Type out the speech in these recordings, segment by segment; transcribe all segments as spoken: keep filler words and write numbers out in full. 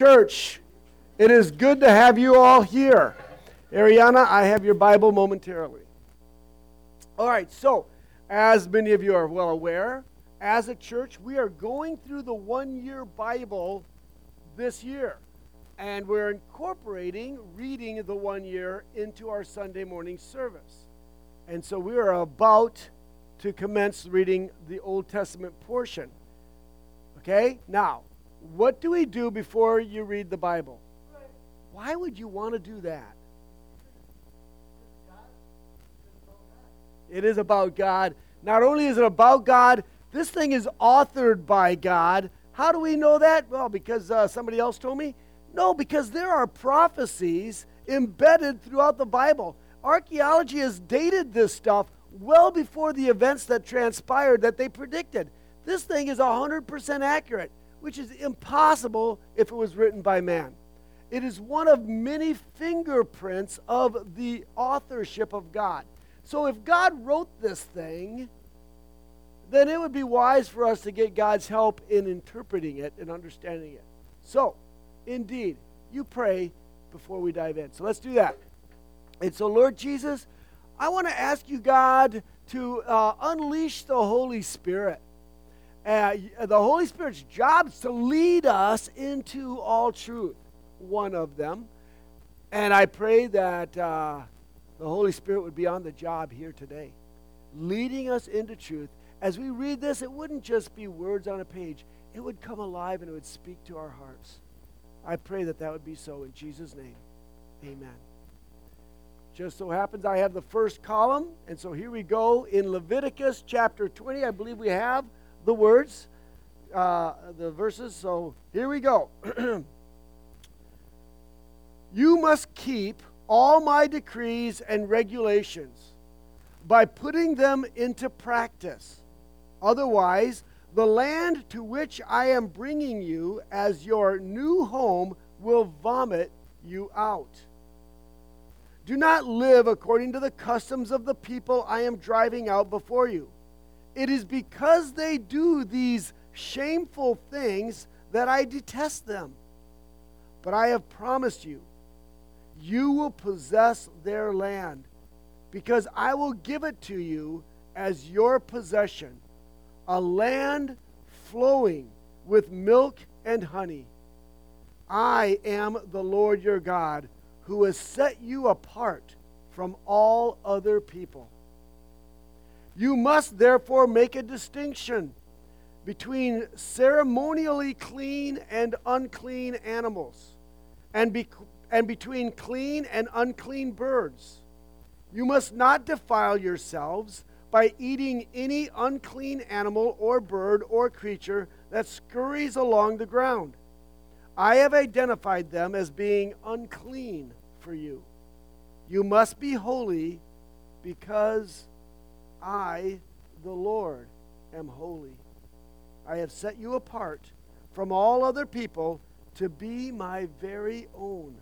Church, it is good to have you all here. Ariana, I have your Bible momentarily. All right, so as many of you are well aware, as a church, we are going through the one-year Bible this year, and we're incorporating reading the one year into our Sunday morning service. And so we are about to commence reading the Old Testament portion. Okay, now, what do we do before you read the Bible? Why would you want to do that? It is about God. Not only is it about God, this thing is authored by God. How do we know that? Well, because uh, somebody else told me? No, because there are prophecies embedded throughout the Bible. Archaeology has dated this stuff well before the events that transpired that they predicted. This thing is one hundred percent accurate, which is impossible if it was written by man. It is one of many fingerprints of the authorship of God. So if God wrote this thing, then it would be wise for us to get God's help in interpreting it and understanding it. So, indeed, you pray before we dive in. So let's do that. And so, Lord Jesus, I want to ask you, God, to uh, unleash the Holy Spirit. Uh, the Holy Spirit's job is to lead us into all truth, one of them. And I pray that uh, the Holy Spirit would be on the job here today, leading us into truth. As we read this, it wouldn't just be words on a page. It would come alive and it would speak to our hearts. I pray that that would be so in Jesus' name. Amen. Just so happens I have the first column, and so here we go in Leviticus chapter twenty. I believe we have the words, uh, the verses. So here we go. You must keep all my decrees and regulations by putting them into practice. Otherwise, the land to which I am bringing you as your new home will vomit you out. Do not live according to the customs of the people I am driving out before you. It is because they do these shameful things that I detest them. But I have promised you, you will possess their land, because I will give it to you as your possession, a land flowing with milk and honey. I am the Lord your God, who has set you apart from all other people. You must therefore make a distinction between ceremonially clean and unclean animals, and, be, and between clean and unclean birds. You must not defile yourselves by eating any unclean animal or bird or creature that scurries along the ground. I have identified them as being unclean for you. You must be holy because I, the Lord, am holy. I have set you apart from all other people to be my very own.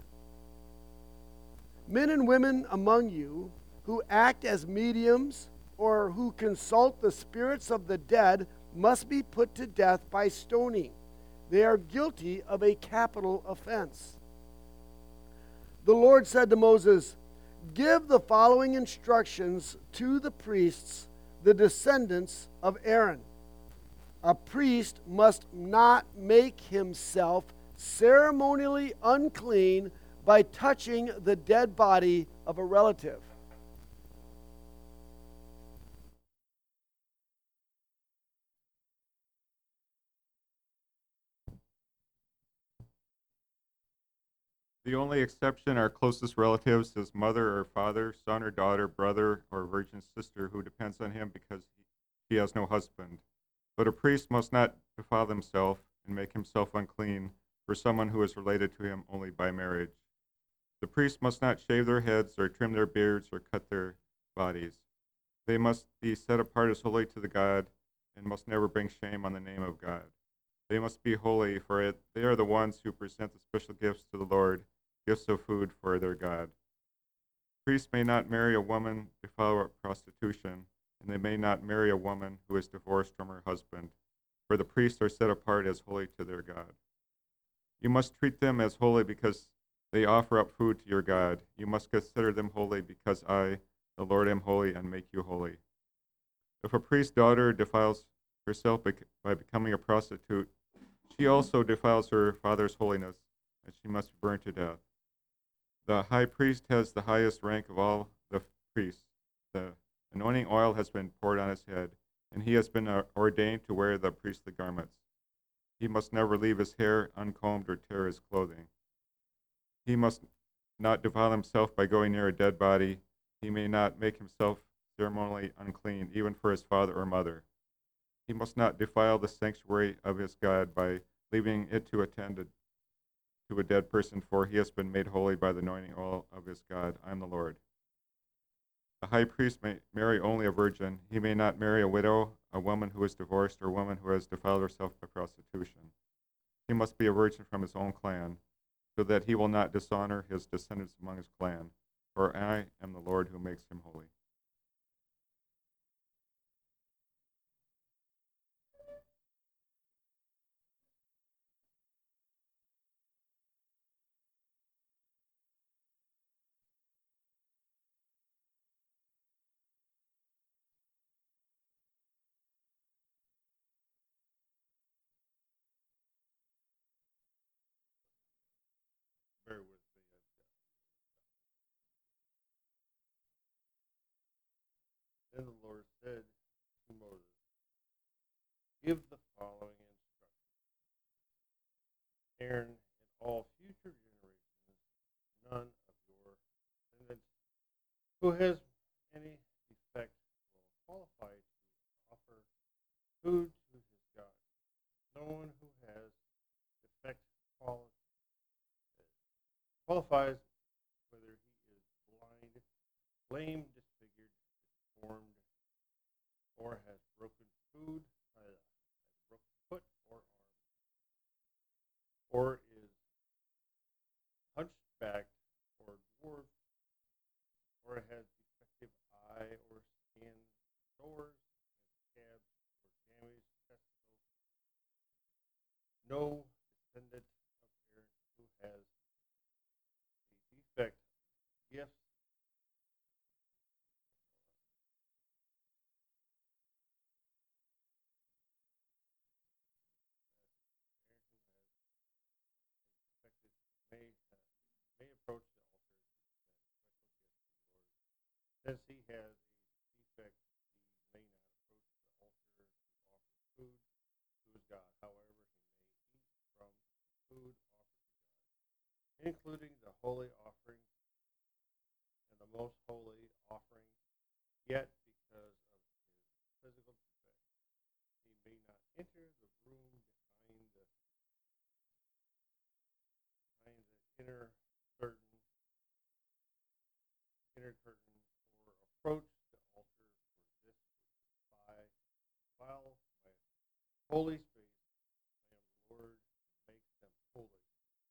Men and women among you who act as mediums or who consult the spirits of the dead must be put to death by stoning. They are guilty of a capital offense. The Lord said to Moses, give the following instructions to the priests, the descendants of Aaron. A priest must not make himself ceremonially unclean by touching the dead body of a relative. The only exception are closest relatives, his mother or father, son or daughter, brother or virgin sister who depends on him because he has no husband. But a priest must not defile himself and make himself unclean for someone who is related to him only by marriage. The priest must not shave their heads or trim their beards or cut their bodies. They must be set apart as holy to the God and must never bring shame on the name of God. They must be holy, for it, they are the ones who present the special gifts to the Lord, gifts of food for their God. Priests may not marry a woman defiled with prostitution, and they may not marry a woman who is divorced from her husband, for the priests are set apart as holy to their God. You must treat them as holy because they offer up food to your God. You must consider them holy because I, the Lord, am holy and make you holy. If a priest's daughter defiles herself by becoming a prostitute, she also defiles her father's holiness, and she must be burned to death. The high priest has the highest rank of all the priests. The anointing oil has been poured on his head, and he has been uh, ordained to wear the priestly garments. He must never leave his hair uncombed or tear his clothing. He must not defile himself by going near a dead body. He may not make himself ceremonially unclean, even for his father or mother. He must not defile the sanctuary of his God by leaving it to attend to a dead person, for he has been made holy by the anointing oil of his God. I am the Lord. The high priest may marry only a virgin. He may not marry a widow, a woman who is divorced, or a woman who has defiled herself by prostitution. He must be a virgin from his own clan, so that he will not dishonor his descendants among his clan. For I am the Lord who makes him holy. Bear with me. Then the Lord said to Moses, give the following instructions. Aaron and all future generations, none of your descendants who has any defect will qualify to offer food to his God. No one who has defect quali- qualifies, whether he is blind, lame, disfigured, deformed, or has broken food, uh, has broken foot or arm, or is hunchbacked or dwarfed, or has defective eye or skin, sores and scabs, or damaged testicle. No descendant of Aaron who has a defect, gifts, Aaron who has defected may uh, may approach the altar to present special gifts to the Lord. Since he has a defect, he may not approach the altar to offer food to his God. However, he may eat from the food offered to God, including the holy offering and the most holy offering. Yet, because of his physical defect, he may not enter the room behind the behind the inner curtain, inner curtain, or approach the altar for this by while my holy space. I am the Lord who makes them holy.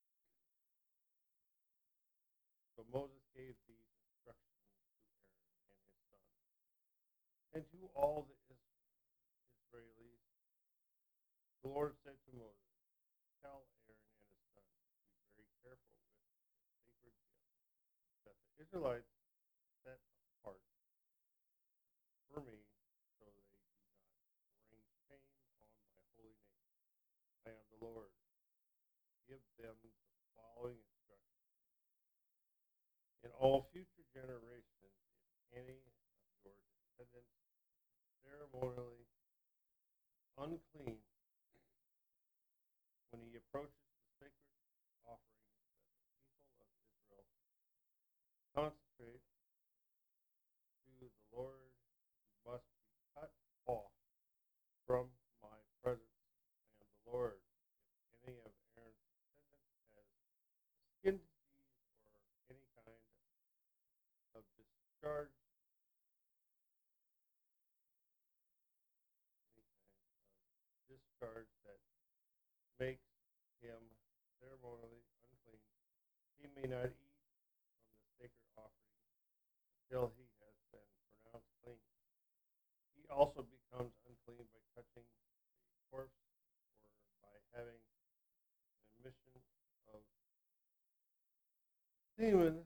So Moses gave these instructions to Aaron and his sons, and to all the Israelis. The Lord said to Moses, tell Aaron and his sons to be very careful with the sacred gifts that the Israelites set apart for me, so they do not bring shame on my holy name. I am the Lord. Give them the following instructions. In all future generations, if any of your descendants ceremonially unclean when he approaches the sacred offerings that the people of Israel consecrate to the Lord, you must be cut off from my presence. I am the Lord. If any of Aaron's descendants has a skin disease or any kind of discharge, any kind of discharge that makes him ceremonially unclean, he may not eat from the sacred offering until he has been pronounced clean. He also becomes unclean by touching a corpse or by having an emission semen,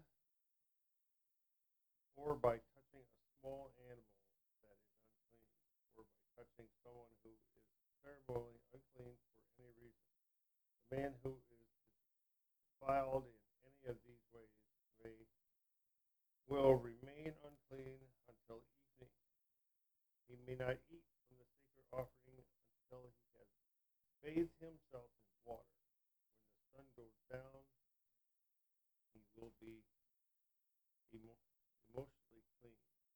or by touching a small animal that is unclean, or by touching someone who is ceremonially unclean for any reason. The man who is defiled in any of these ways may will remain unclean until evening. He may not eat from the sacred offering until he has bathed himself in water. When the sun goes down, he will be emo- emotionally clean.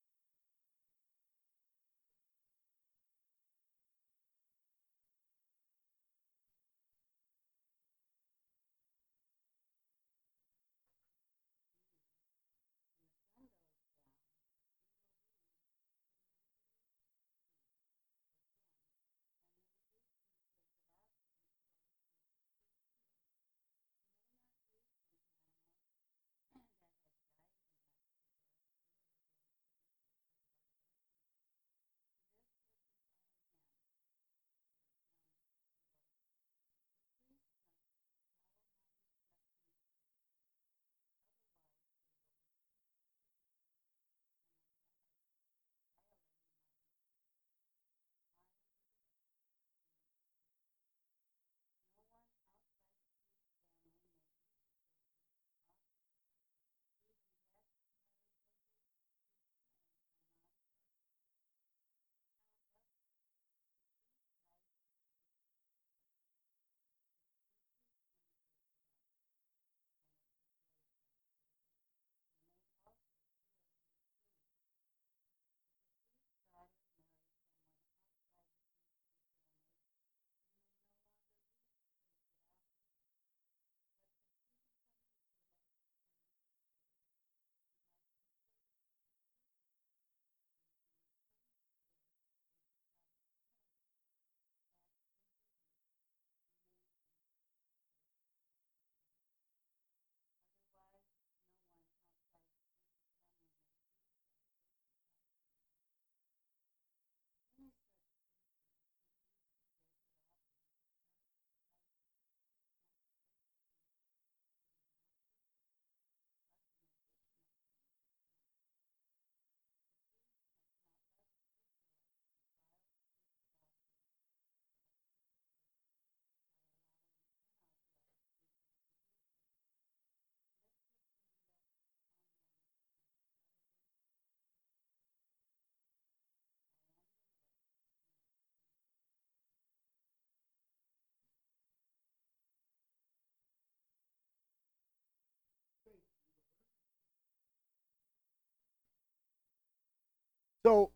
So,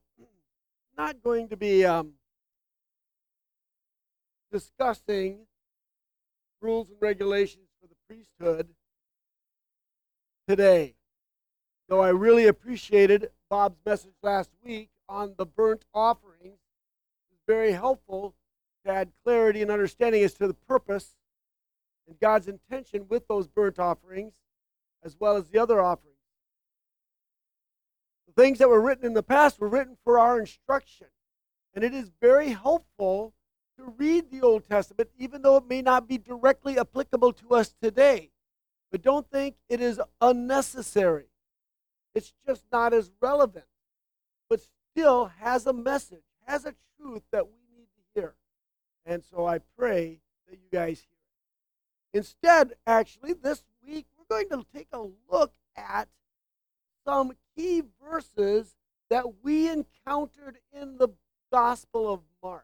not going to be um, discussing rules and regulations for the priesthood today. Though I really appreciated Bob's message last week on the burnt offerings. It was very helpful to add clarity and understanding as to the purpose and God's intention with those burnt offerings, as well as the other offerings. The things that were written in the past were written for our instruction. And it is very helpful to read the Old Testament, even though it may not be directly applicable to us today. But don't think it is unnecessary. It's just not as relevant, but still has a message, has a truth that we need to hear. And so I pray that you guys hear it. Instead, actually, this week, we're going to take a look at some key verses that we encountered in the Gospel of Mark.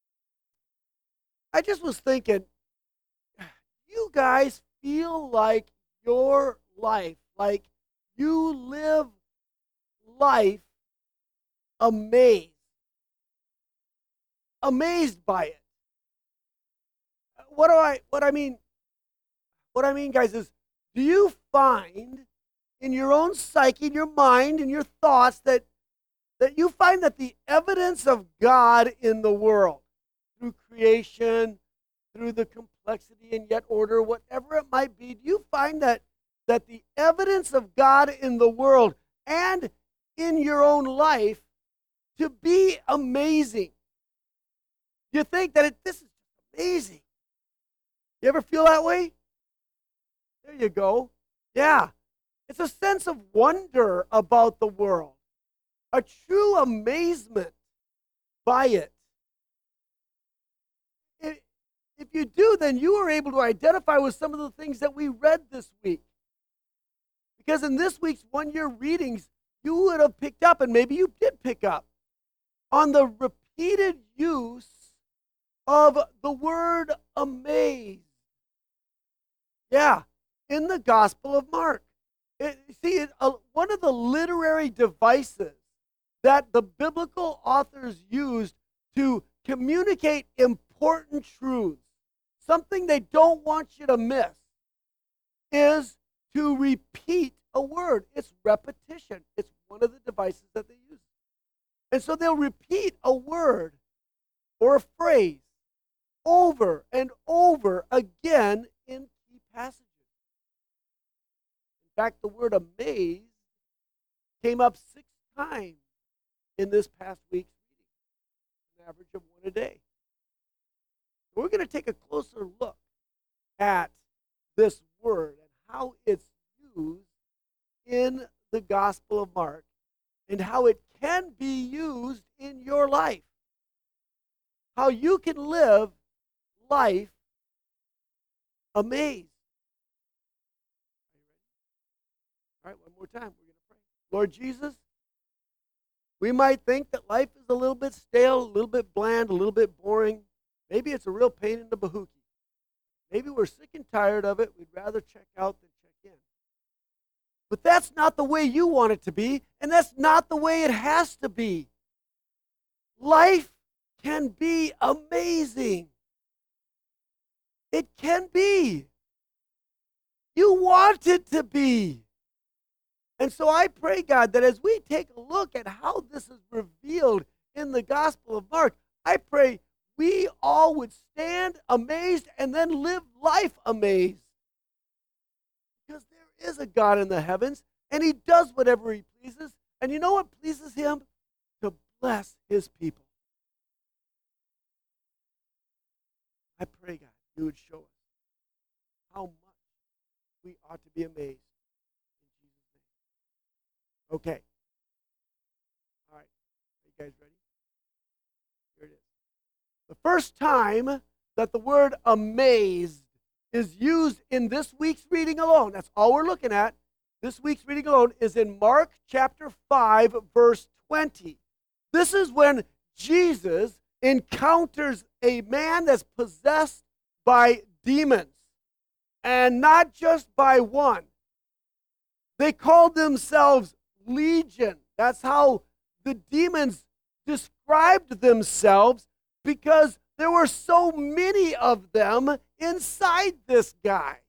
I just was thinking, you guys feel like your life, like you live life amazed, amazed by it. What do I, what I mean, what I mean, guys, is do you find in your own psyche, in your mind, in your thoughts, that that you find that the evidence of God in the world, through creation, through the complexity and yet order, whatever it might be, do you find that that the evidence of God in the world and in your own life to be amazing? You think that it, this is amazing. You ever feel that way? There you go. Yeah. It's a sense of wonder about the world, a true amazement by it. If if you do, then you are able to identify with some of the things that we read this week. Because in this week's one-year readings, you would have picked up, and maybe you did pick up, on the repeated use of the word amazed. Yeah, in the Gospel of Mark. It, see, it, uh, one of the literary devices that the biblical authors used to communicate important truths, something they don't want you to miss, is to repeat a word. It's repetition. It's one of the devices that they use. And so they'll repeat a word or a phrase over and over again in key passages. In fact, the word amazed came up six times in this past week's reading, an average of one a day. So we're going to take a closer look at this word and how it's used in the Gospel of Mark and how it can be used in your life. How you can live life amazed. All right, one more time. We're going to pray. Lord Jesus, we might think that life is a little bit stale, a little bit bland, a little bit boring. Maybe it's a real pain in the bahookie. Maybe we're sick and tired of it. We'd rather check out than check in. But that's not the way you want it to be, and that's not the way it has to be. Life can be amazing. It can be. You want it to be. And so I pray, God, that as we take a look at how this is revealed in the Gospel of Mark, I pray we all would stand amazed and then live life amazed. Because there is a God in the heavens, and he does whatever he pleases. And you know what pleases him? To bless his people. I pray, God, you would show us how much we ought to be amazed in Jesus' name. Okay. All right. Are you guys ready? Here it is. The first time that the word amazed is used in this week's reading alone, that's all we're looking at, this week's reading alone, is in Mark chapter five, verse twenty. This is when Jesus encounters a man that's possessed by demons, and not just by one. They called themselves Legion. That's how the demons described themselves, because there were so many of them inside this guy.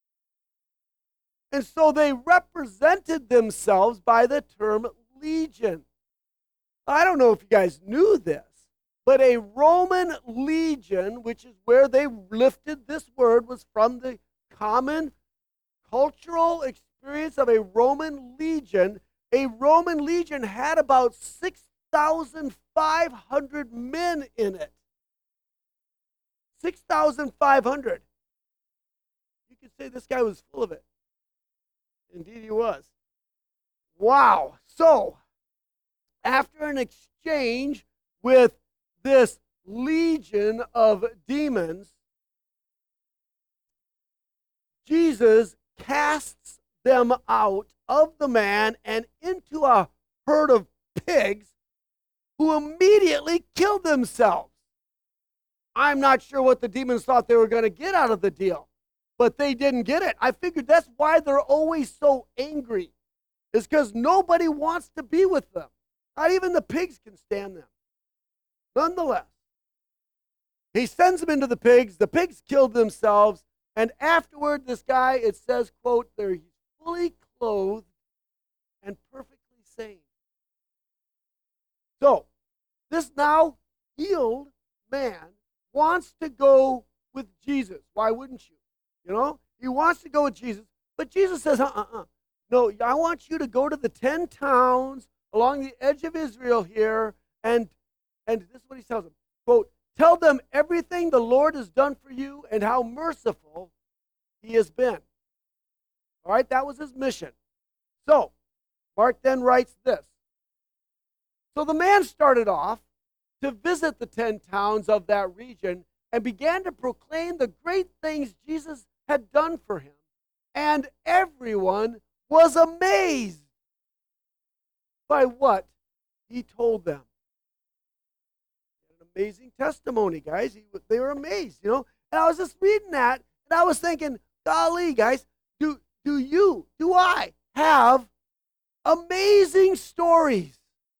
And so they represented themselves by the term legion. I don't know if you guys knew this, but a Roman legion, which is where they lifted this word, was from the common cultural experience of a Roman legion. A Roman legion had about six thousand five hundred men in it. six thousand five hundred. You could say this guy was full of it. Indeed, he was. Wow. So, after an exchange with this legion of demons, Jesus casts them out of the man and into a herd of pigs who immediately killed themselves. I'm not sure what the demons thought they were going to get out of the deal, but they didn't get it. I figured that's why they're always so angry, is because nobody wants to be with them. Not even the pigs can stand them. Nonetheless, he sends them into the pigs. The pigs killed themselves. And afterward, this guy, it says, quote, they're fully clothed and perfectly sane. So, this now healed man wants to go with Jesus. Why wouldn't you? You know, he wants to go with Jesus. But Jesus says, uh-uh-uh. No, I want you to go to the ten towns along the edge of Israel here, and, and this is what he tells them. Quote, tell them everything the Lord has done for you and how merciful he has been. All right, that was his mission. So, Mark then writes this. So the man started off to visit the ten towns of that region and began to proclaim the great things Jesus had done for him. And everyone was amazed by what he told them. An amazing testimony, guys. He, they were amazed, you know. And I was just reading that, and I was thinking, golly, guys, do, do you, do I have amazing stories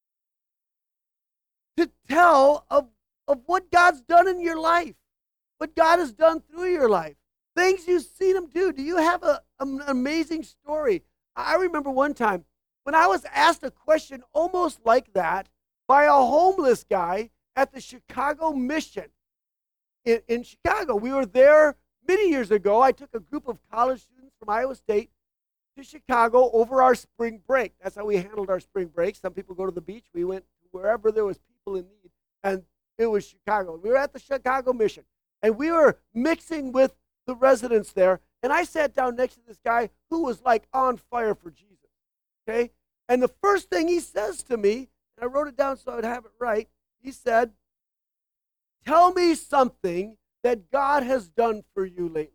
to tell of, of what God's done in your life, what God has done through your life, things you've seen him do? Do you have a, an amazing story? I remember one time when I was asked a question almost like that by a homeless guy at the Chicago Mission in, in Chicago. We were there many years ago. I took a group of college students from Iowa State to Chicago over our spring break. That's how we handled our spring break. Some people go to the beach. We went to wherever there was people in need, and it was Chicago. We were at the Chicago Mission, and we were mixing with the residents there, and I sat down next to this guy who was like on fire for Jesus, okay? And the first thing he says to me, and I wrote it down so I would have it right, he said, "Tell me something that God has done for you lately."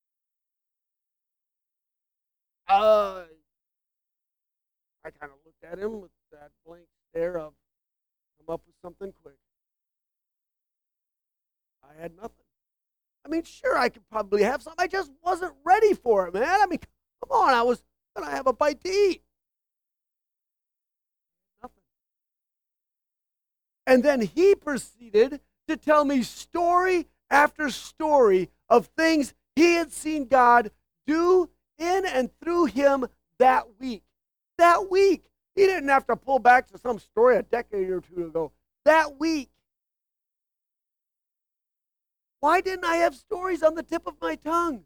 Uh, I kind of looked at him with that blank stare of, come up with something quick. I had nothing. I mean, sure, I could probably have some. I just wasn't ready for it, man. I mean, come on, I was going to have a bite to eat. Nothing. And then he proceeded to tell me story after story of things he had seen God do in and through him that week. That week. He didn't have to pull back to some story a decade or two ago. That week. Why didn't I have stories on the tip of my tongue?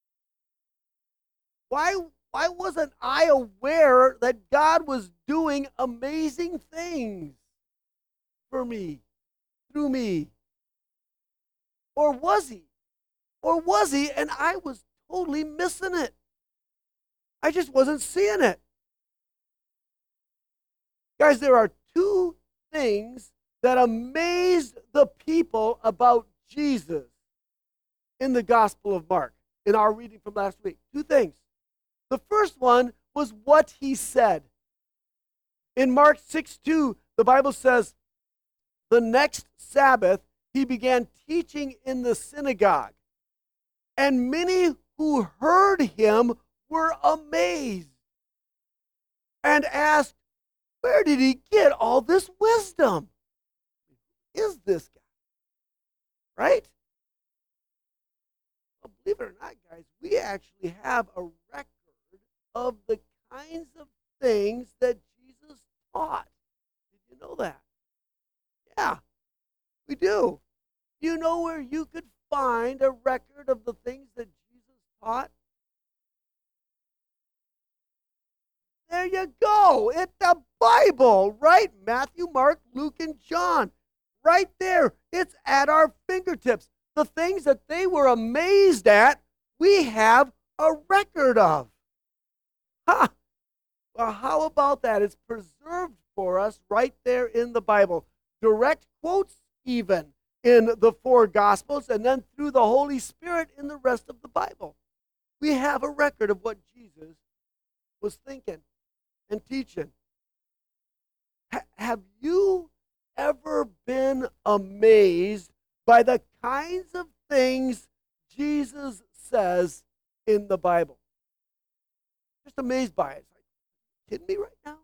Why, why wasn't I aware that God was doing amazing things for me, through me? Or was he? Or was he and I was totally missing it? I just wasn't seeing it. Guys, there are two things that amazed the people about Jesus in the Gospel of Mark, in our reading from last week. Two things. The first one was what he said. In Mark six two, the Bible says, the next Sabbath, he began teaching in the synagogue, and many who heard him were amazed and asked, where did he get all this wisdom? Who is this guy? Right? Well, believe it or not, guys, we actually have a record of the kinds of things that Jesus taught. Did you know that? Yeah, we do. Do you know where you could find a record of the things that Jesus taught? There you go. It's the Bible, right? Matthew, Mark, Luke, and John. Right there. It's at our fingertips. The things that they were amazed at, we have a record of. Ha! Well, how about that? It's preserved for us right there in the Bible. Direct quotes even in the four Gospels, and then through the Holy Spirit in the rest of the Bible. We have a record of what Jesus was thinking and teaching. H- have you ever been amazed by the kinds of things Jesus says in the Bible? Just amazed by it. It's like, kidding me right now?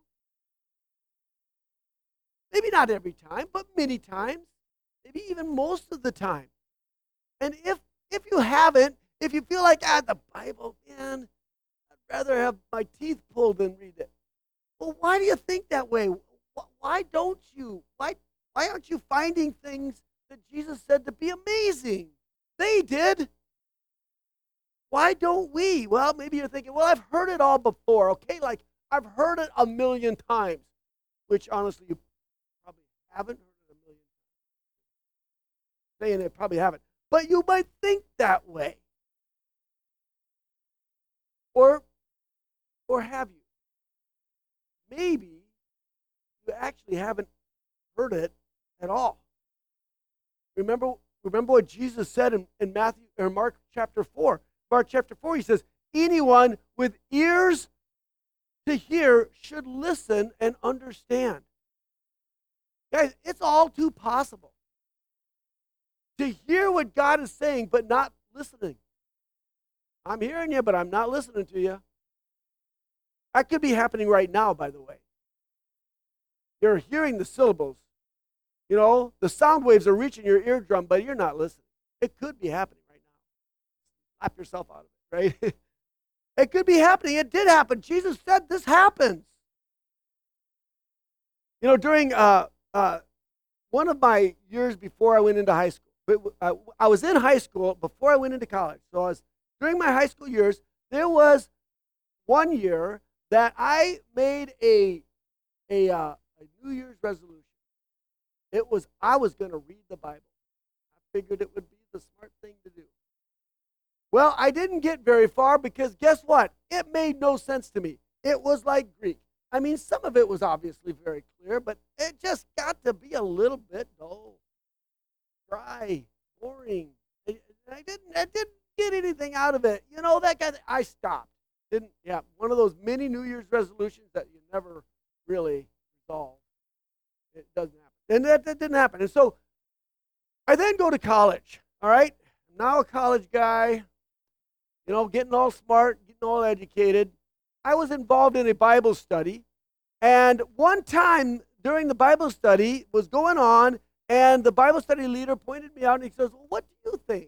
Maybe not every time, but many times. Maybe even most of the time. And if if you haven't, if you feel like, ah, the Bible, man, I'd rather have my teeth pulled than read it. Well, why do you think that way? Why don't you? Why, why aren't you finding things that Jesus said to be amazing? They did. Why don't we? Well, maybe you're thinking, well, I've heard it all before, okay? Like, I've heard it a million times, which honestly, you probably haven't heard it a million times. Saying it, probably haven't. But you might think that way. Or, or have you? maybe you actually haven't heard it at all. Remember, remember what Jesus said in, in Matthew or Mark chapter four. Mark chapter four, he says, anyone with ears to hear should listen and understand. Guys, it's all too possible to hear what God is saying but not listening. I'm hearing you, but I'm not listening to you. That could be happening right now, by the way. You're hearing the syllables. You know, the sound waves are reaching your eardrum, but you're not listening. It could be happening right now. Slap yourself out of it, right? It could be happening. It did happen. Jesus said this happens. You know, during uh, uh, one of my years before I went into high school, but, uh, I was in high school before I went into college. So I was during my high school years, there was one year that I made a a, uh, a New Year's resolution. It was I was going to read the Bible. I figured it would be the smart thing to do. Well, I didn't get very far because guess what? It made no sense to me. It was like Greek. I mean, some of it was obviously very clear, but it just got to be a little bit dull, dry, boring. I, I didn't I didn't get anything out of it. You know, that guy, I stopped. Didn't, yeah, one of those mini New Year's resolutions that you never really resolve. It doesn't happen. And that, that didn't happen. And so I then go to college, all right? I'm now a college guy, you know, getting all smart, getting all educated. I was involved in a Bible study. And one time during the Bible study was going on, and the Bible study leader pointed me out and he says, well, what do you think?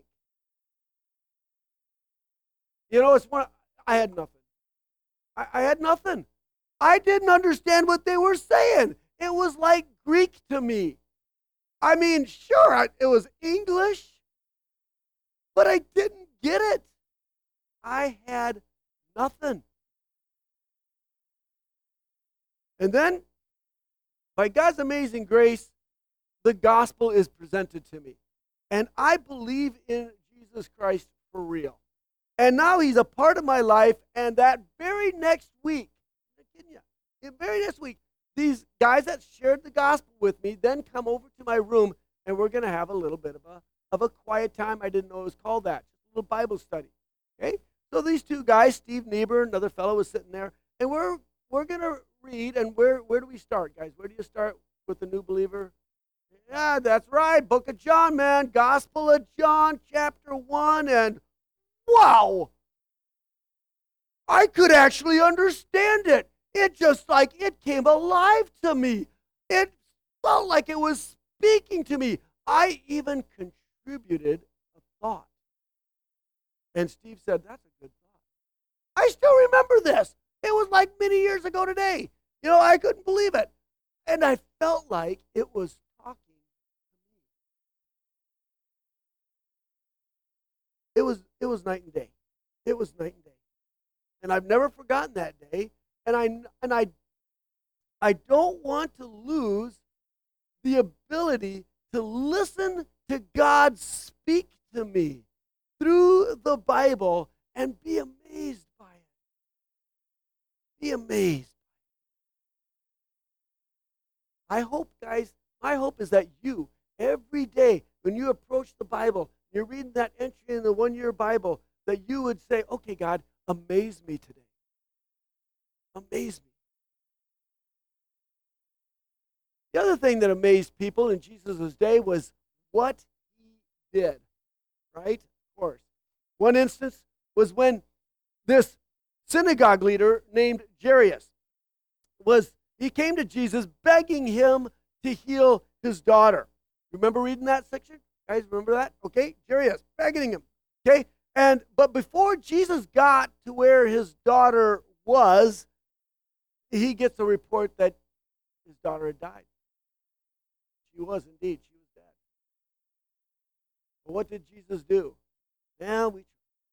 You know, it's one, I had nothing. I, I had nothing. I didn't understand what they were saying. It was like Greek to me. I mean, sure, I, it was English, but I didn't get it. I had nothing. And then, by God's amazing grace, the gospel is presented to me. And I believe in Jesus Christ for real. And now he's a part of my life. And that very next week, the very next week, these guys that shared the gospel with me then come over to my room, and we're going to have a little bit of a of a quiet time. I didn't know it was called that. Just a little Bible study. Okay? So these two guys, Steve Niebuhr, another fellow, was sitting there, and we're we're going to read. And where where do we start, guys? Where do you start with the new believer? Yeah, that's right. Book of John, man. Gospel of John, chapter one, and wow, I could actually understand it. It just like it came alive to me. It felt like it was speaking to me. I even contributed a thought. And Steve said, that's a good thought. I still remember this. It was like many years ago today. You know, I couldn't believe it. And I felt like it was talking to me. It was, it was night and day. It was night and day. And I've never forgotten that day. And I and I I don't want to lose the ability to listen to God speak to me through the Bible and be amazed by it. Be amazed. I hope, guys, my hope is that you, every day, when you approach the Bible, you're reading that entry in the one-year Bible, that you would say, okay, God, amaze me today. Amaze me. The other thing that amazed people in Jesus' day was what he did, right? Of course. One instance was when this synagogue leader named Jairus was, he came to Jesus begging him to heal his daughter. Remember reading that section? Guys, remember that? Okay, Jairus begging him. Okay, and but before Jesus got to where his daughter was, he gets a report that his daughter had died. She was indeed. She was dead. But what did Jesus do? Now we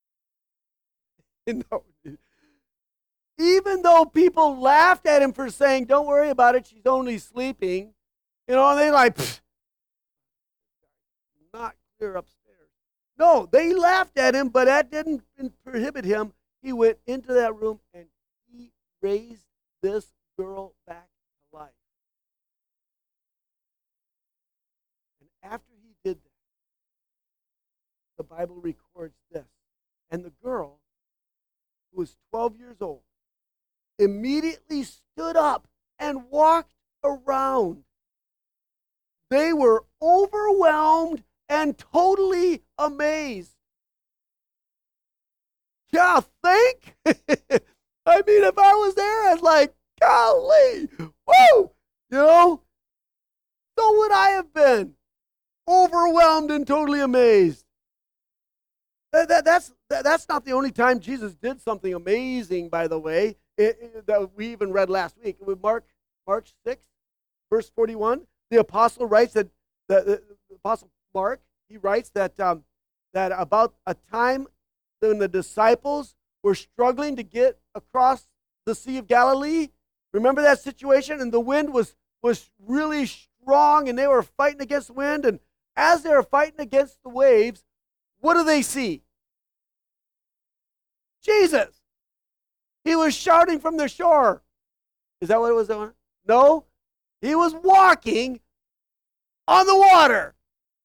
no. Even though people laughed at him for saying, don't worry about it, she's only sleeping, you know, and they like, not clear upstairs. No, they laughed at him, but that didn't prohibit him. He went into that room and he raised this girl twelve years old, immediately stood up and walked around. They were overwhelmed and totally amazed. Yeah, think? I mean, if I was there, I'd like, golly, woo, you know? So would I have been overwhelmed and totally amazed. That, that, that's, that, that's not the only time Jesus did something amazing, by the way, it, it, that we even read last week. With Mark, Mark six, verse forty-one, the apostle writes that, the, the, the apostle Mark, he writes that, um, that about a time when the disciples were struggling to get across the Sea of Galilee. Remember that situation? And the wind was, was really strong, and they were fighting against the wind. And as they were fighting against the waves, what do they see? Jesus. He was shouting from the shore. Is that what it was? No. He was walking on the water.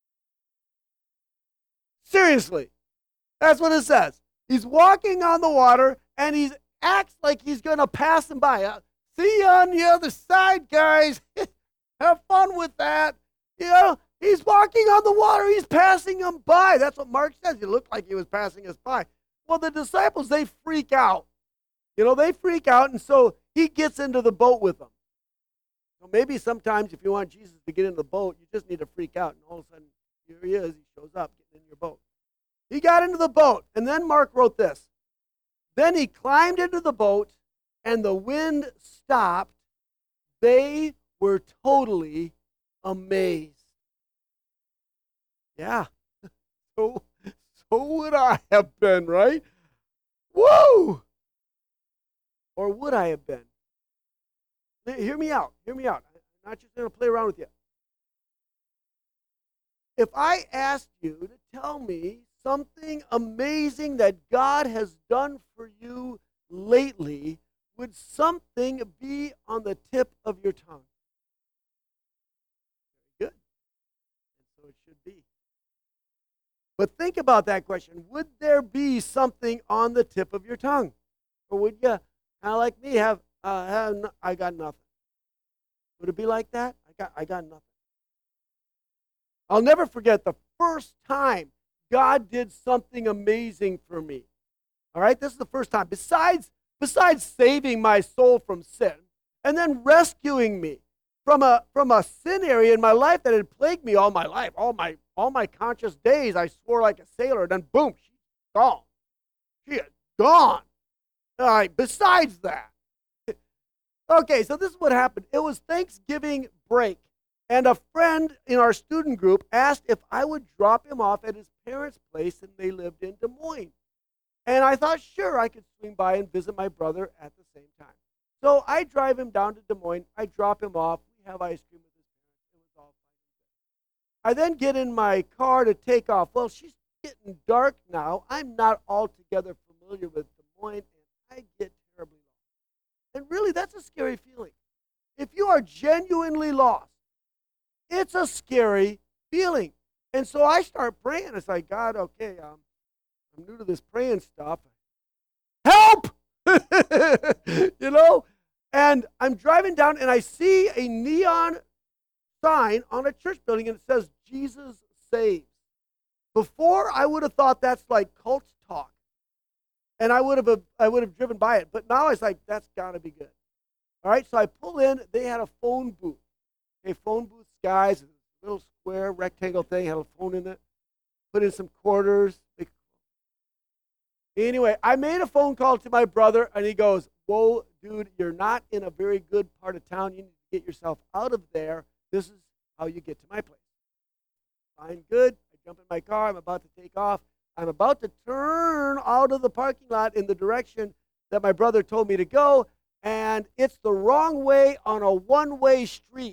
Seriously. That's what it says. He's walking on the water, and he acts like he's going to pass him by. Uh, see you on the other side, guys. Have fun with that. You know, he's walking on the water. He's passing him by. That's what Mark says. He looked like he was passing us by. Well, the disciples, they freak out. You know, they freak out, and so he gets into the boat with them. So maybe sometimes if you want Jesus to get in the boat, you just need to freak out, and all of a sudden, here he is. He shows up getting in your boat. He got into the boat, and then Mark wrote this. Then he climbed into the boat, and the wind stopped. They were totally amazed. Yeah. So, so would I have been, right? Woo! Or would I have been? Hear me out. Hear me out. I'm not just going to play around with you. If I asked you to tell me something amazing that God has done for you lately, would something be on the tip of your tongue? Very good. And so it should be. But think about that question. Would there be something on the tip of your tongue? Or would you, kind of like me, have, uh, have no, I got nothing? Would it be like that? I got, I got nothing. I'll never forget the first time God did something amazing for me. All right, this is the first time. Besides, besides saving my soul from sin and then rescuing me from a from a sin area in my life that had plagued me all my life, all my all my conscious days, I swore like a sailor. And then boom, she's gone. She is gone. All right. Besides that, okay. So this is what happened. It was Thanksgiving break. And a friend in our student group asked if I would drop him off at his parents' place, and they lived in Des Moines. And I thought, sure, I could swing by and visit my brother at the same time. So I drive him down to Des Moines. I drop him off. We have ice cream with his parents. It was all fine and good. I then get in my car to take off. Well, she's getting dark now. I'm not altogether familiar with Des Moines, and I get terribly lost. And really, that's a scary feeling. If you are genuinely lost, it's a scary feeling. And so I start praying. It's like, God, okay, um, I'm new to this praying stuff. Help! You know? And I'm driving down, and I see a neon sign on a church building, and it says, Jesus Saves. Before, I would have thought that's like cult talk. And I would have I would have driven by it. But now it's like, that's got to be good. All right, so I pull in. They had a phone booth. A phone booth, guys, a little square rectangle thing, had a phone in it, put in some quarters. Anyway, I made a phone call to my brother, and he goes, whoa, dude, you're not in a very good part of town. You need to get yourself out of there. This is how you get to my place. Fine, good. I jump in my car. I'm about to take off. I'm about to turn out of the parking lot in the direction that my brother told me to go, and it's the wrong way on a one-way street.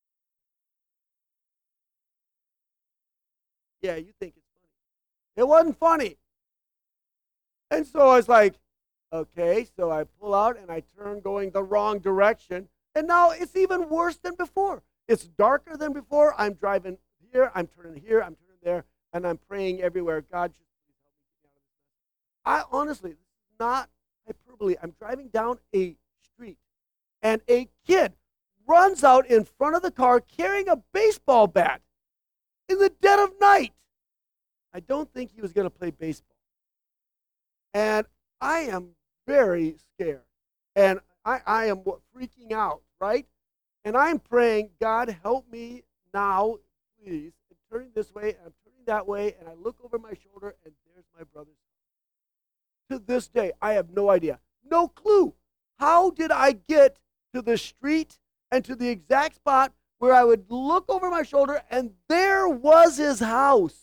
Yeah, you think it's funny. It wasn't funny. And so I was like, okay, so I pull out and I turn going the wrong direction. And now it's even worse than before. It's darker than before. I'm driving here, I'm turning here, I'm turning there, and I'm praying everywhere. God, just please help me get out of this mess. I honestly, this is not hyperbole. I'm driving down a street, and a kid runs out in front of the car carrying a baseball bat in the dead of night. I don't think he was going to play baseball. And I am very scared. And I, I am freaking out, right? And I'm praying, God, help me now, please. I'm turning this way, and I'm turning that way, and I look over my shoulder, and there's my brother's house. To this day, I have no idea. No clue. How did I get to the street and to the exact spot where I would look over my shoulder, and there was his house?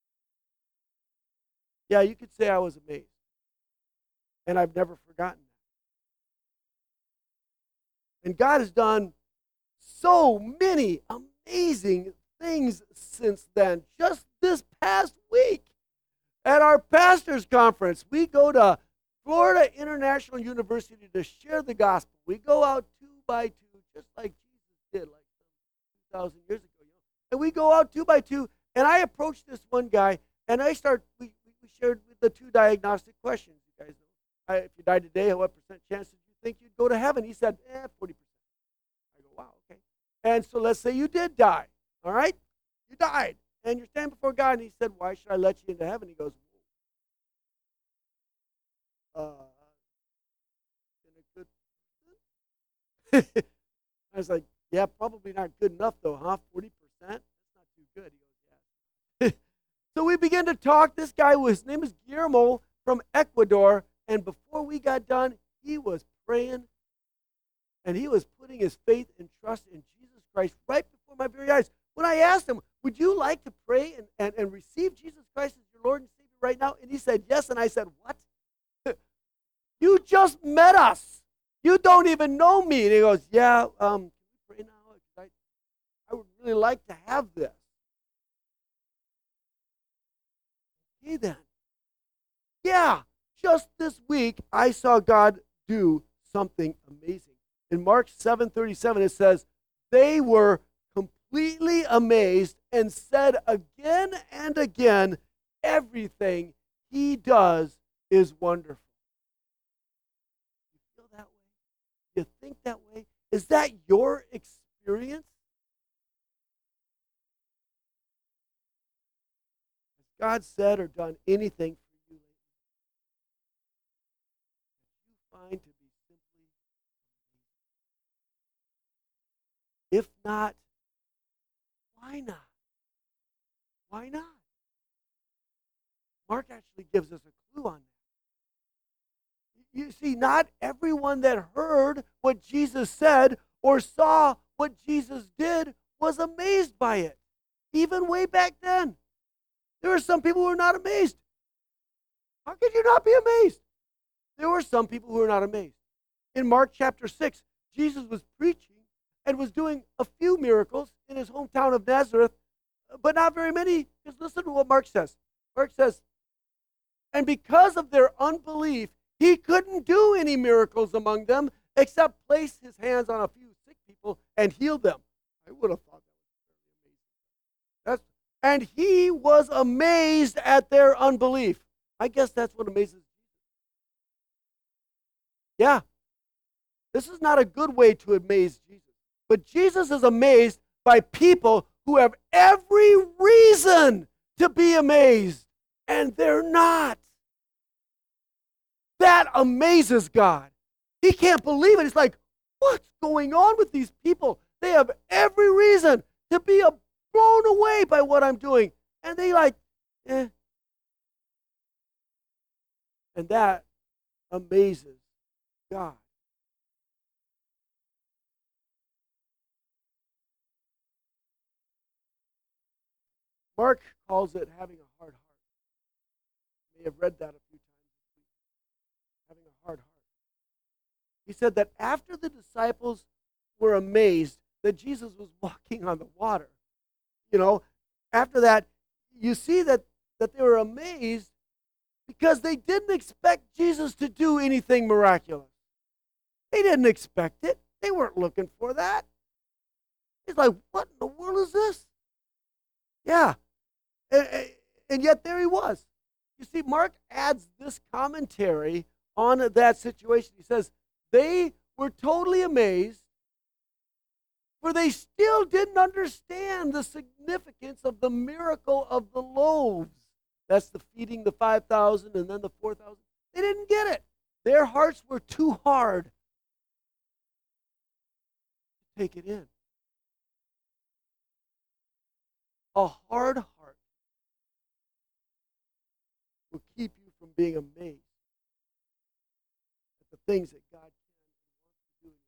Yeah, you could say I was amazed. And I've never forgotten that. And God has done so many amazing things since then. Just this past week at our pastors' conference, we go to Florida International University to share the gospel. We go out two by two, just like Jesus did, like two thousand years ago. You know? And we go out two by two, and I approach this one guy, and I start, we, we shared the two diagnostic questions. You guys know, I, if you died today, what percent chance did you think you'd go to heaven? He said, eh, forty percent. I go, wow, okay. And so let's say you did die, all right? You died, and you're standing before God, and he said, why should I let you into heaven? He goes, uh, been a good person? I was like, yeah, probably not good enough, though, huh? forty percent? That's not too good. He goes, yeah. So we began to talk. This guy, his name is Guillermo from Ecuador, and before we got done, he was praying, and he was putting his faith and trust in Jesus Christ right before my very eyes. When I asked him, would you like to pray and, and, and receive Jesus Christ as your Lord and Savior right now? And he said, yes. And I said, what? You just met us. You don't even know me. And he goes, yeah, um, can we pray now? I, I would really like to have this. Okay, then. Yeah, just this week, I saw God do something amazing. In Mark seven thirty-seven, it says, they were completely amazed and said again and again, everything he does is wonderful. You feel that way? You think that way? Is that your experience? Has God said or done anything for you lately that you find to be simply amazing? If not, why not? Why not? Mark actually gives us a clue on that. You see, not everyone that heard what Jesus said or saw what Jesus did was amazed by it. Even way back then. There were some people who were not amazed. How could you not be amazed? There were some people who were not amazed. In Mark chapter six, Jesus was preaching and was doing a few miracles in his hometown of Nazareth, but not very many. Just listen to what Mark says. Mark says, and because of their unbelief, he couldn't do any miracles among them except place his hands on a few sick people and heal them. I would have thought that was very amazing. That's, and he was amazed at their unbelief. I guess that's what amazes Jesus. Yeah. This is not a good way to amaze Jesus. But Jesus is amazed by people who have every reason to be amazed, and they're not. That amazes God. He can't believe it. He's like, what's going on with these people? They have every reason to be blown away by what I'm doing. And they like, eh. And that amazes God. Mark calls it having a hard heart. You may have read that a few times this week. Having a hard heart. He said that after the disciples were amazed that Jesus was walking on the water, you know, after that, you see that, that they were amazed because they didn't expect Jesus to do anything miraculous. They didn't expect it. They weren't looking for that. It's like, what in the world is this? Yeah. And, and yet there he was. You see, Mark adds this commentary on that situation. He says, they were totally amazed, for they still didn't understand the significance of the miracle of the loaves. That's the feeding the five thousand and then the four thousand. They didn't get it. Their hearts were too hard to take it in. A hard heart will keep you from being amazed at the things that God can and wants to do in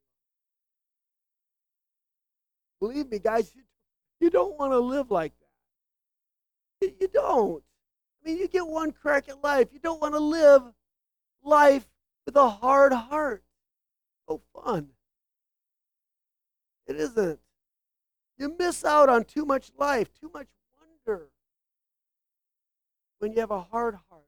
your life. Believe me, guys, you, you don't want to live like that. You, you don't. I mean, you get one crack at life. You don't want to live life with a hard heart. So fun. It isn't. You miss out on too much life, too much wonder when you have a hard heart.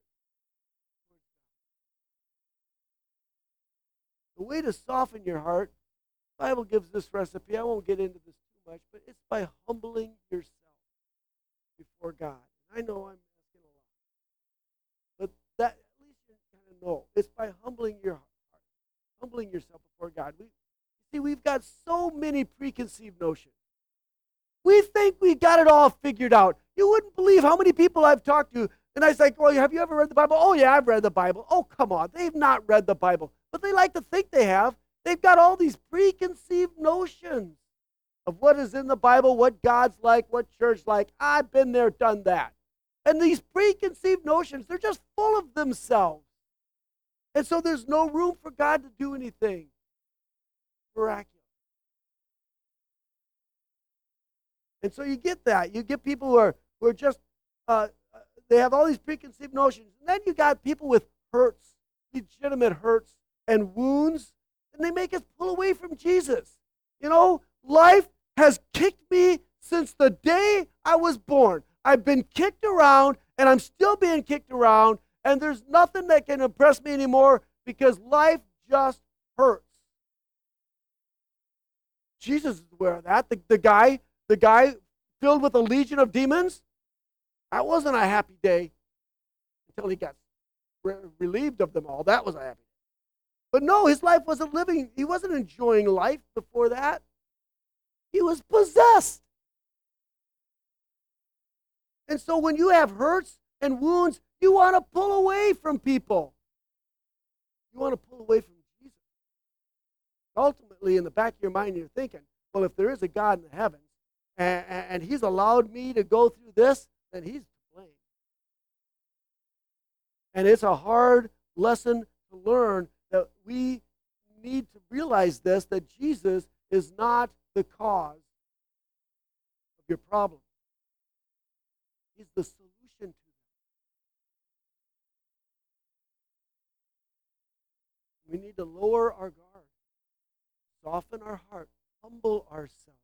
The way to soften your heart, the Bible gives this recipe. I won't get into this too much, but it's by humbling yourself before God. I know I'm asking a lot, but that at least you kind of know. It's by humbling your heart, humbling yourself before God. We see we've got so many preconceived notions. We think we got it all figured out. You wouldn't believe how many people I've talked to, and I was like, well, have you ever read the Bible? Oh, yeah, I've read the Bible. Oh, come on, they've not read the Bible. But they like to think they have. They've got all these preconceived notions of what is in the Bible, what God's like, what church like. I've been there, done that. And these preconceived notions, they're just full of themselves. And so there's no room for God to do anything miraculous. And so you get that. You get people who are, who are just, uh, they have all these preconceived notions. And then you got people with hurts, legitimate hurts and wounds, and they make us pull away from Jesus. You know, life has kicked me since the day I was born. I've been kicked around, and I'm still being kicked around, and there's nothing that can impress me anymore because life just hurts. Jesus is aware of that. The, the guy... The guy filled with a legion of demons, that wasn't a happy day until he got re- relieved of them all. That was a happy day. But no, his life wasn't living. He wasn't enjoying life before that. He was possessed. And so when you have hurts and wounds, you want to pull away from people. You want to pull away from Jesus. Ultimately, in the back of your mind, you're thinking, well, if there is a God in the heavens, And, and he's allowed me to go through this, then he's to blame. And it's a hard lesson to learn that we need to realize this, that Jesus is not the cause of your problem. He's the solution to them. We need to lower our guard, soften our heart, humble ourselves.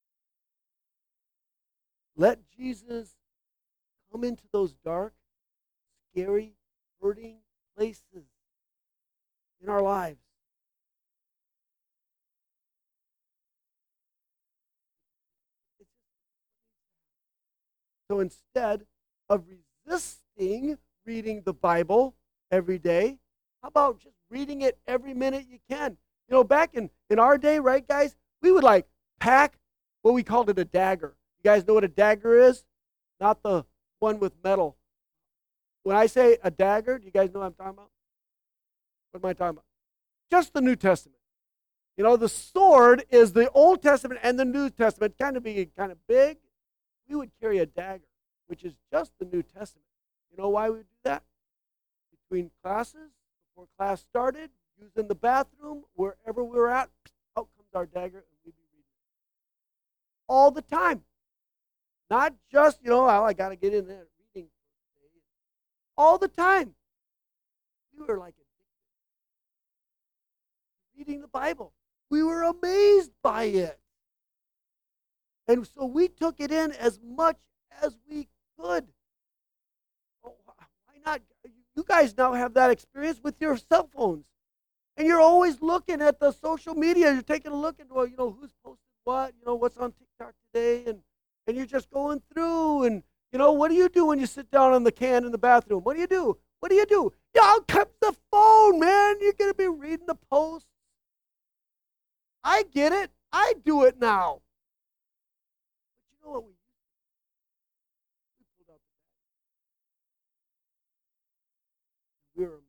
Let Jesus come into those dark, scary, hurting places in our lives. So instead of resisting reading the Bible every day, how about just reading it every minute you can? You know, back in, in our day, right, guys, we would like pack what we called it a dagger. You guys know what a dagger is? Not the one with metal. When I say a dagger, do you guys know what I'm talking about? What am I talking about? Just the New Testament. You know, the sword is the Old Testament and the New Testament, kind of being kind of big. We would carry a dagger, which is just the New Testament. You know why we would do that? Between classes, before class started, using the bathroom, wherever we were at, out comes our dagger, and we'd be reading it. All the time. Not just, you know, oh, I got to get in there reading. All the time. We were like addicted. Reading the Bible. We were amazed by it. And so we took it in as much as we could. Oh, why not? You guys now have that experience with your cell phones. And you're always looking at the social media. You're taking a look at, well, you know, who's posted what, you know, what's on TikTok today, and And you're just going through, and, you know, what do you do when you sit down on the can in the bathroom? What do you do? what do you do? Y'all cut the phone, man. You're going to be reading the posts. I get it. I do it now. But you know what we used to do? We pulled out the bag. We were amazed.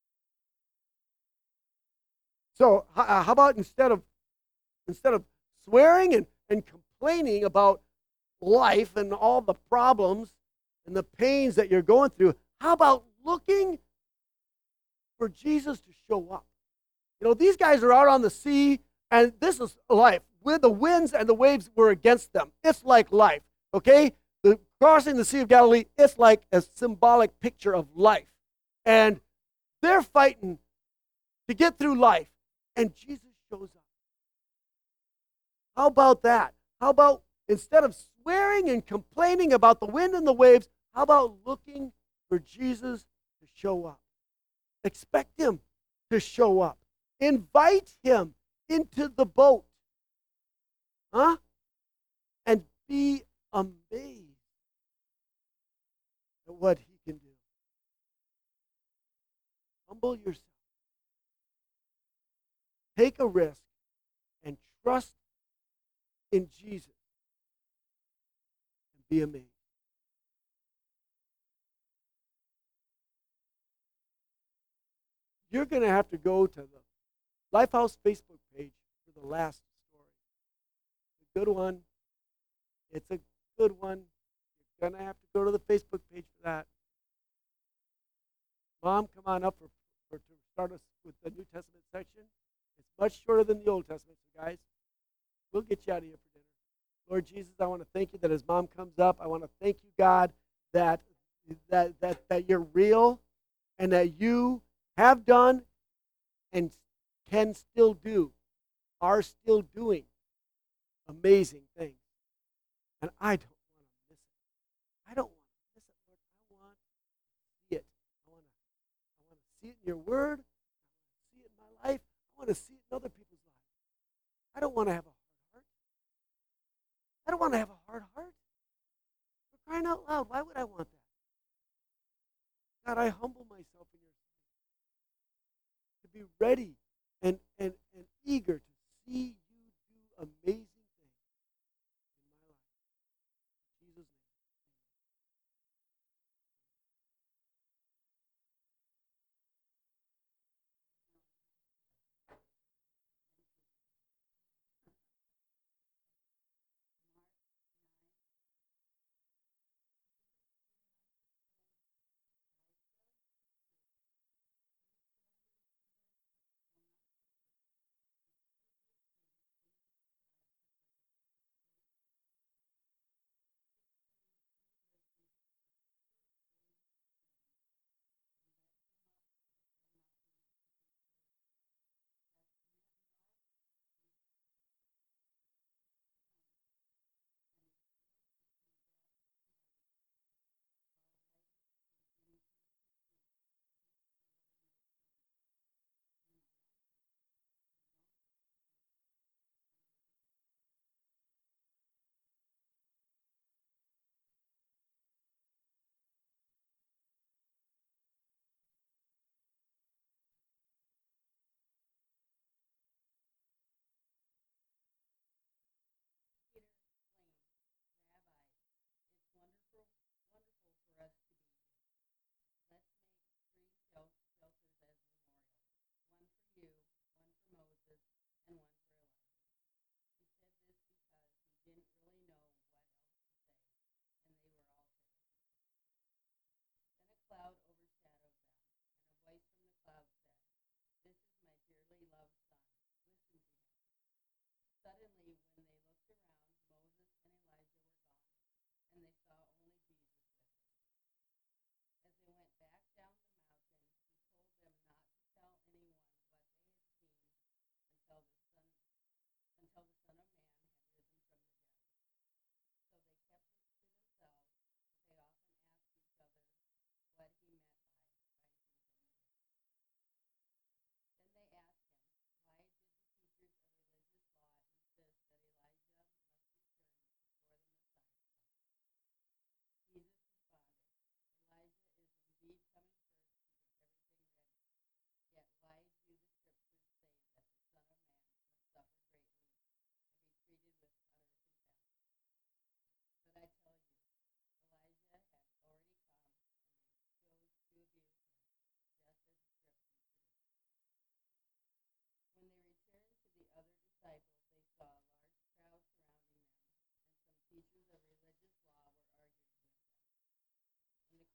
So uh, how about instead of instead of swearing and, and complaining about life and all the problems and the pains that you're going through, how about looking for Jesus to show up? You know, these guys are out on the sea, and this is life. With the winds and the waves were against them. It's like life, okay? The crossing the Sea of Galilee, it's like a symbolic picture of life. And they're fighting to get through life, and Jesus shows up. How about that? How about instead of swearing and complaining about the wind and the waves, how about looking for Jesus to show up? Expect him to show up. Invite him into the boat. Huh? And be amazed at what he can do. Humble yourself. Take a risk and trust in Jesus and be amazed. You're going to have to go to the Lifehouse Facebook page for the last story. It's a good one. It's a good one. You're going to have to go to the Facebook page for that. Mom, come on up for, for to start us with the New Testament section. It's much shorter than the Old Testament, so guys. We'll get you out of here for dinner. Lord Jesus, I want to thank you that as Mom comes up, I want to thank you, God, that that that that you're real and that you have done and can still do, are still doing amazing things. And I don't want to miss it. I don't want to miss it, Lord. I want to see it. I want to, I want to see it in your word. I want to see it in my life. I want to see it in other people's lives. I don't want to have a hard heart. I don't want to have a hard heart. For crying out loud, why would I want that? God, I humble myself in your sight to be ready and, and, and eager to see you do amazing things in my life. In Jesus' name.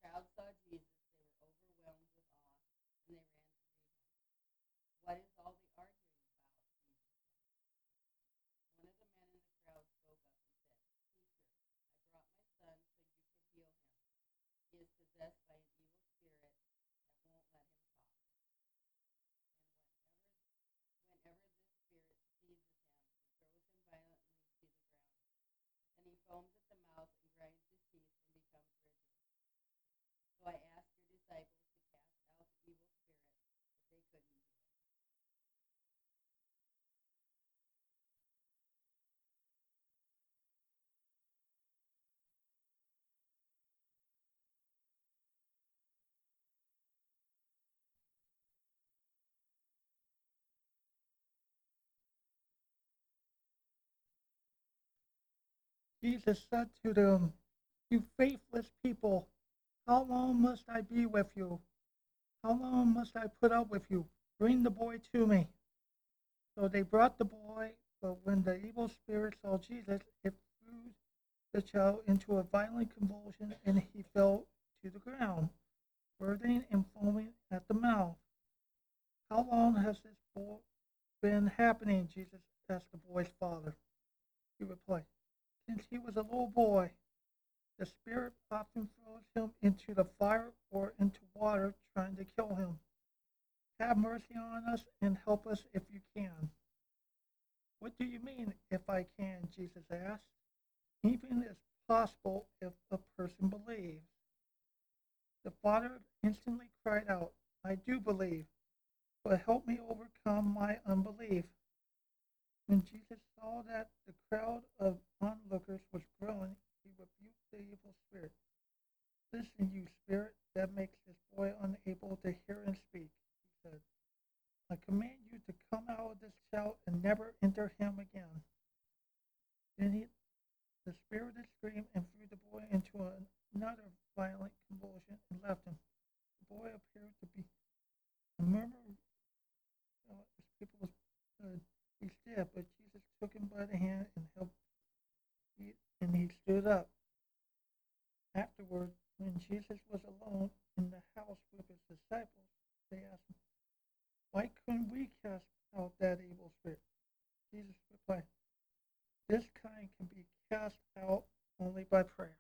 crowd saw Jesus, they were overwhelmed with awe, and they ran to meet him. What is all the arguing about? Jesus asked. One of the men in the crowd spoke up and said, Teacher, I brought my son so you could heal him. He is possessed by an evil spirit that won't let him talk. And whenever, whenever this spirit seizes him, it throws him violently to the ground. Then he foams at the mouth and grinds his teeth and becomes rigid. So I asked your disciples to cast out the evil spirit, but they couldn't do it. Jesus said to them, You faithless people, how long must I be with you? How long must I put up with you? Bring the boy to me. So they brought the boy, but when the evil spirit saw Jesus, it threw the child into a violent convulsion, and he fell to the ground, writhing and foaming at the mouth. How long has this boy been happening? Jesus asked the boy's father. He replied, Since he was a little boy. The spirit often throws him into the fire or into water, trying to kill him. Have mercy on us and help us if you can. What do you mean, if I can? Jesus asked. Even is possible if a person believes. The father instantly cried out, I do believe, but help me overcome my unbelief. When Jesus saw that the crowd of onlookers was growing, he rebuked the evil spirit. Listen, you spirit that makes this boy unable to hear and speak, he said. I command you to come out of this child and never enter him again. Then he, the spirit screamed and threw the boy into another violent convulsion and left him. The boy appeared to be a murmur uh, as people was uh, he stood, but Jesus took him by the hand and helped him, and he stood up. Afterward, when Jesus was alone in the house with his disciples, they asked him, Why couldn't we cast out that evil spirit? Jesus replied, This kind can be cast out only by prayer.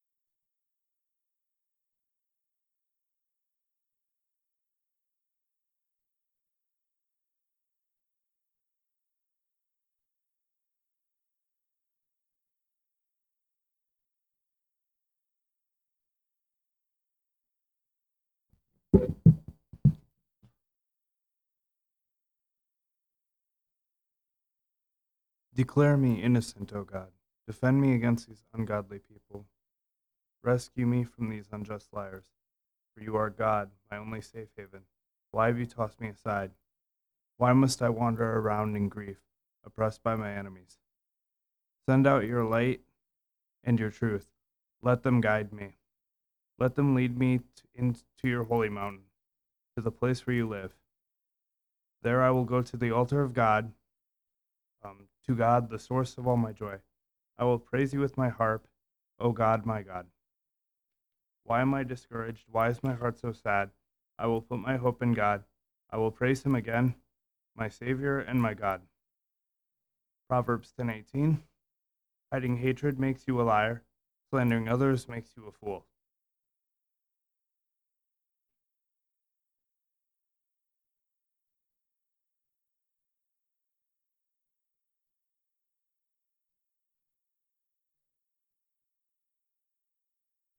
Declare me innocent, O God. Defend me against these ungodly people. Rescue me from these unjust liars. For you are God, my only safe haven. Why have you tossed me aside? Why must I wander around in grief, oppressed by my enemies? Send out your light and your truth. Let them guide me. Let them lead me to, into your holy mountain, to the place where you live. There I will go to the altar of God, um, to God, the source of all my joy. I will praise you with my harp, O God, my God. Why am I discouraged? Why is my heart so sad? I will put my hope in God. I will praise him again, my Savior and my God. Proverbs ten eighteen. Hiding hatred makes you a liar. Slandering others makes you a fool.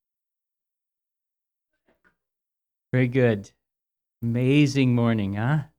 Very good. Amazing morning, huh?